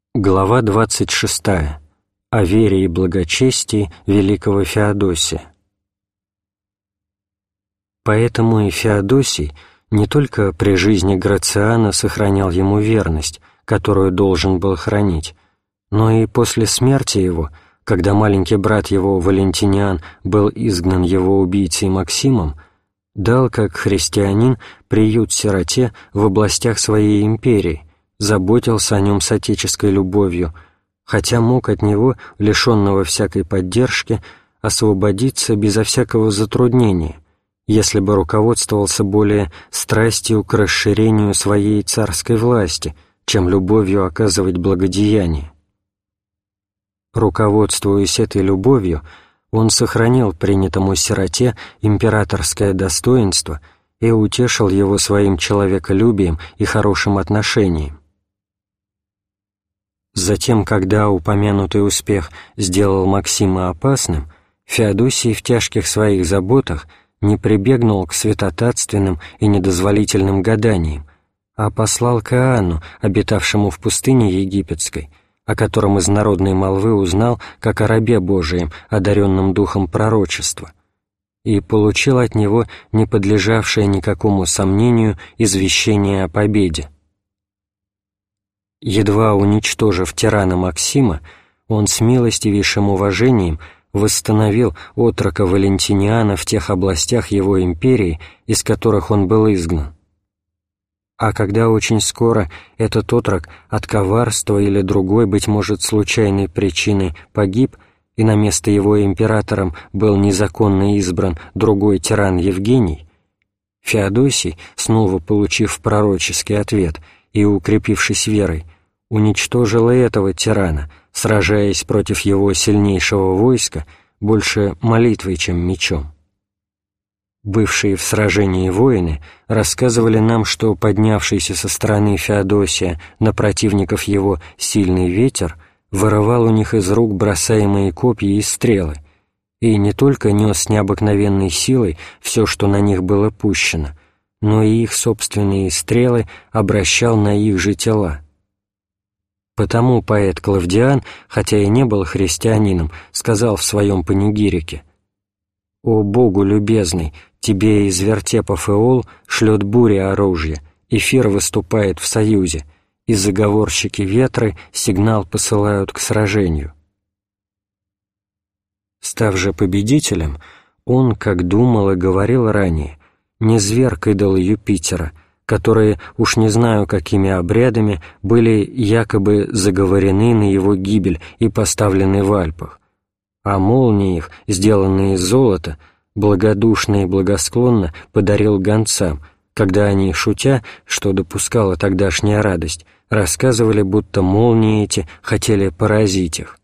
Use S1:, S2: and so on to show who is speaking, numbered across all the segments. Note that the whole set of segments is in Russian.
S1: Глава 26. О вере и благочестии великого Феодосия. Поэтому и Феодосий не только при жизни Грациана сохранял ему верность, которую должен был хранить, но и после смерти его, когда маленький брат его Валентиниан был изгнан его убийцей Максимом, дал, как христианин, приют сироте в областях своей империи, заботился о нем с отеческой любовью, хотя мог от него, лишенного всякой поддержки, освободиться безо всякого затруднения, если бы руководствовался более страстью к расширению своей царской власти, чем любовью оказывать благодеяние. Руководствуясь этой любовью, он сохранил принятому сироте императорское достоинство и утешил его своим человеколюбием и хорошим отношением. Затем, когда упомянутый успех сделал Максима опасным, Феодосий в тяжких своих заботах не прибегнул к святотатственным и недозволительным гаданиям, а послал к Иоанну, обитавшему в пустыне египетской, о котором из народной молвы узнал как о рабе Божием, одаренном духом пророчества, и получил от него не подлежавшее никакому сомнению извещение о победе. Едва уничтожив тирана Максима, он с милостивейшим уважением восстановил отрока Валентиниана в тех областях его империи, из которых он был изгнан. А когда очень скоро этот отрок от коварства или другой, быть может, случайной причины погиб, и на место его императором был незаконно избран другой тиран Евгений, Феодосий, снова получив пророческий ответ и укрепившись верой, уничтожил и этого тирана, сражаясь против его сильнейшего войска больше молитвой, чем мечом. Бывшие в сражении воины рассказывали нам, что поднявшийся со стороны Феодосия на противников его сильный ветер вырывал у них из рук бросаемые копья и стрелы, и не только нес с необыкновенной силой все, что на них было пущено, но и их собственные стрелы обращал на их же тела. Потому поэт Клавдиан, хотя и не был христианином, сказал в своем панигирике: «О Богу любезный, тебе из вертепов Эол шлет буря оружия, эфир выступает в союзе, и заговорщики ветры сигнал посылают к сражению». Став же победителем, он, как думал и говорил ранее, низверг идолы Юпитера, которые, уж не знаю какими обрядами, были якобы заговорены на его гибель и поставлены в Альпах, а молнии их, сделанные из золота, благодушно и благосклонно подарил гонцам, когда они, шутя, что допускала тогдашняя радость, рассказывали, будто молнии эти хотели поразить их.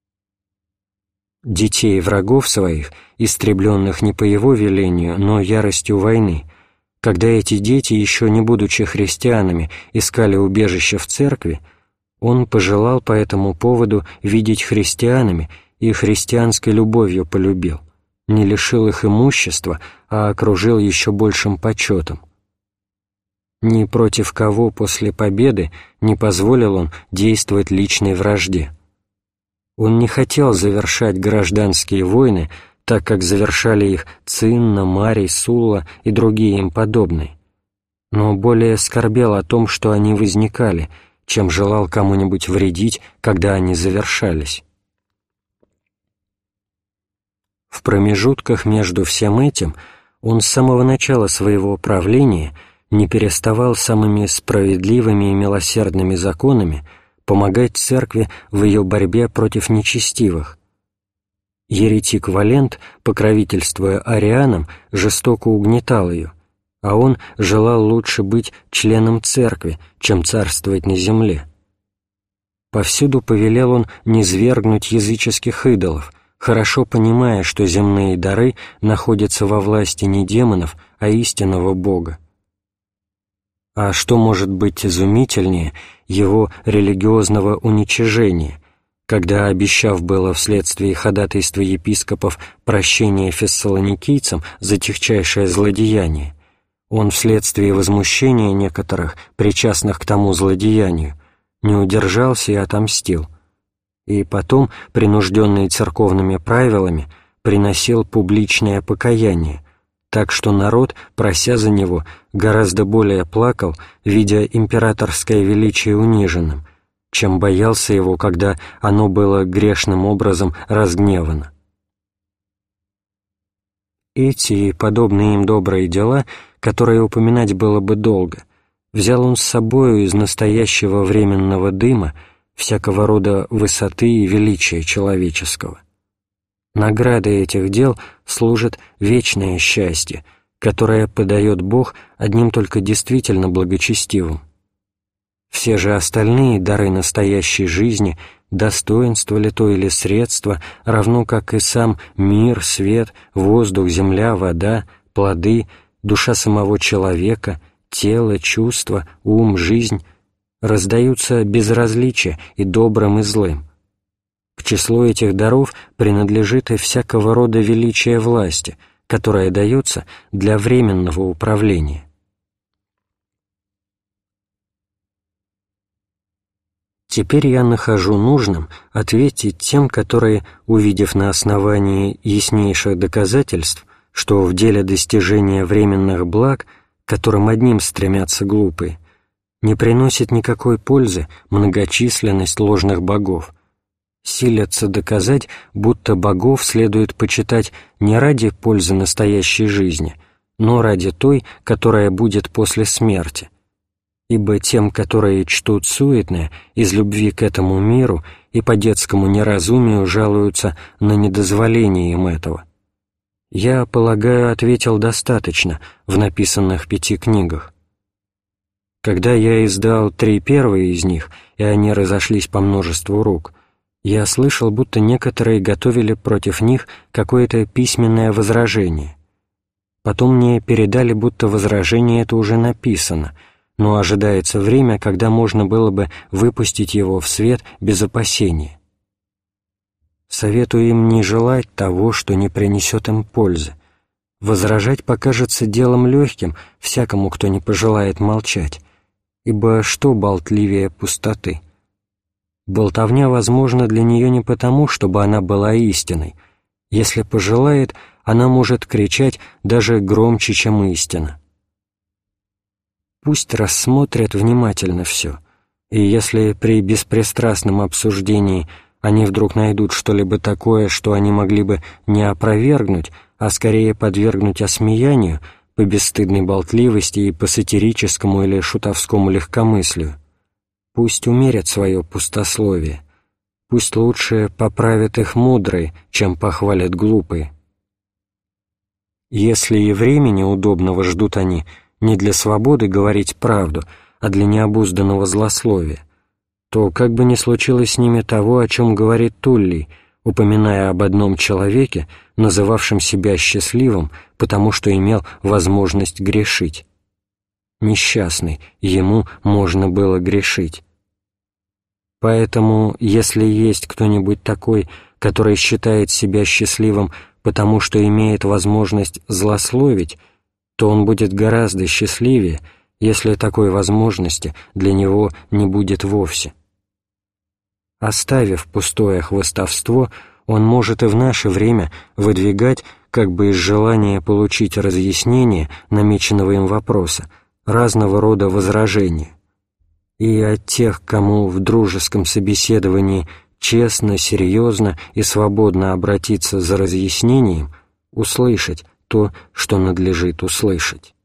S1: Детей врагов своих, истребленных не по его велению, но яростью войны, когда эти дети, еще не будучи христианами, искали убежище в церкви, он пожелал по этому поводу видеть христианами и христианской любовью полюбил, не лишил их имущества, а окружил еще большим почетом. Ни против кого после победы не позволил он действовать личной вражде. Он не хотел завершать гражданские войны, так как завершали их Цинна, Марий, Сулла и другие им подобные, но более скорбел о том, что они возникали, чем желал кому-нибудь вредить, когда они завершались. В промежутках между всем этим он с самого начала своего правления не переставал самыми справедливыми и милосердными законами помогать церкви в ее борьбе против нечестивых. Еретик Валент, покровительствуя арианам, жестоко угнетал ее, а он желал лучше быть членом церкви, чем царствовать на земле. Повсюду повелел он низвергнуть языческих идолов, хорошо понимая, что земные дары находятся во власти не демонов, а истинного Бога. А что может быть изумительнее его религиозного уничижения, когда, обещав было вследствие ходатайства епископов прощение фессалоникийцам за тягчайшее злодеяние, он вследствие возмущения некоторых, причастных к тому злодеянию, не удержался и отомстил, и потом, принужденный церковными правилами, приносил публичное покаяние, так что народ, прося за него, гораздо более плакал, видя императорское величие униженным, чем боялся его, когда оно было грешным образом разгневано. Эти и подобные им добрые дела, которые упоминать было бы долго, взял он с собою из настоящего временного дыма всякого рода высоты и величия человеческого. Наградой этих дел служит вечное счастье, которое подает Бог одним только действительно благочестивым. Все же остальные дары настоящей жизни, достоинство ли то или средство, равно как и сам мир, свет, воздух, земля, вода, плоды, душа самого человека, тело, чувства, ум, жизнь, раздаются без различия и добрым, и злым. К числу этих даров принадлежит и всякого рода величие власти, которое дается для временного управления. Теперь я нахожу нужным ответить тем, которые, увидев на основании яснейших доказательств, что в деле достижения временных благ, к которым одним стремятся глупые, не приносит никакой пользы многочисленность ложных богов, силятся доказать, будто богов следует почитать не ради пользы настоящей жизни, но ради той, которая будет после смерти. Ибо тем, которые чтут суетное, из любви к этому миру и по детскому неразумию жалуются на недозволение им этого. Я, полагаю, ответил достаточно в написанных 5 книгах. Когда я издал 3 первые из них, и они разошлись по множеству рук, я слышал, будто некоторые готовили против них какое-то письменное возражение. Потом мне передали, будто возражение это уже написано, но ожидается время, когда можно было бы выпустить его в свет без опасения. Советую им не желать того, что не принесет им пользы. Возражать покажется делом легким всякому, кто не пожелает молчать, ибо что болтливее пустоты? Болтовня возможна для нее не потому, чтобы она была истиной. Если пожелает, она может кричать даже громче, чем истина. Пусть рассмотрят внимательно все, и если при беспристрастном обсуждении они вдруг найдут что-либо такое, что они могли бы не опровергнуть, а скорее подвергнуть осмеянию по бесстыдной болтливости и по сатирическому или шутовскому легкомыслию, пусть умерят свое пустословие, пусть лучше поправят их мудрые, чем похвалят глупые. Если и времени удобного ждут они не для свободы говорить правду, а для необузданного злословия, то как бы ни случилось с ними того, о чем говорит Туллий, упоминая об одном человеке, называвшем себя счастливым, потому что имел возможность грешить. Несчастный, ему можно было грешить. Поэтому, если есть кто-нибудь такой, который считает себя счастливым, потому что имеет возможность злословить, то он будет гораздо счастливее, если такой возможности для него не будет вовсе. Оставив пустое хвастовство, он может и в наше время выдвигать, как бы из желания получить разъяснение намеченного им вопроса, разного рода возражения. И от тех, кому в дружеском собеседовании честно, серьезно и свободно обратиться за разъяснением, услышать то, что надлежит услышать.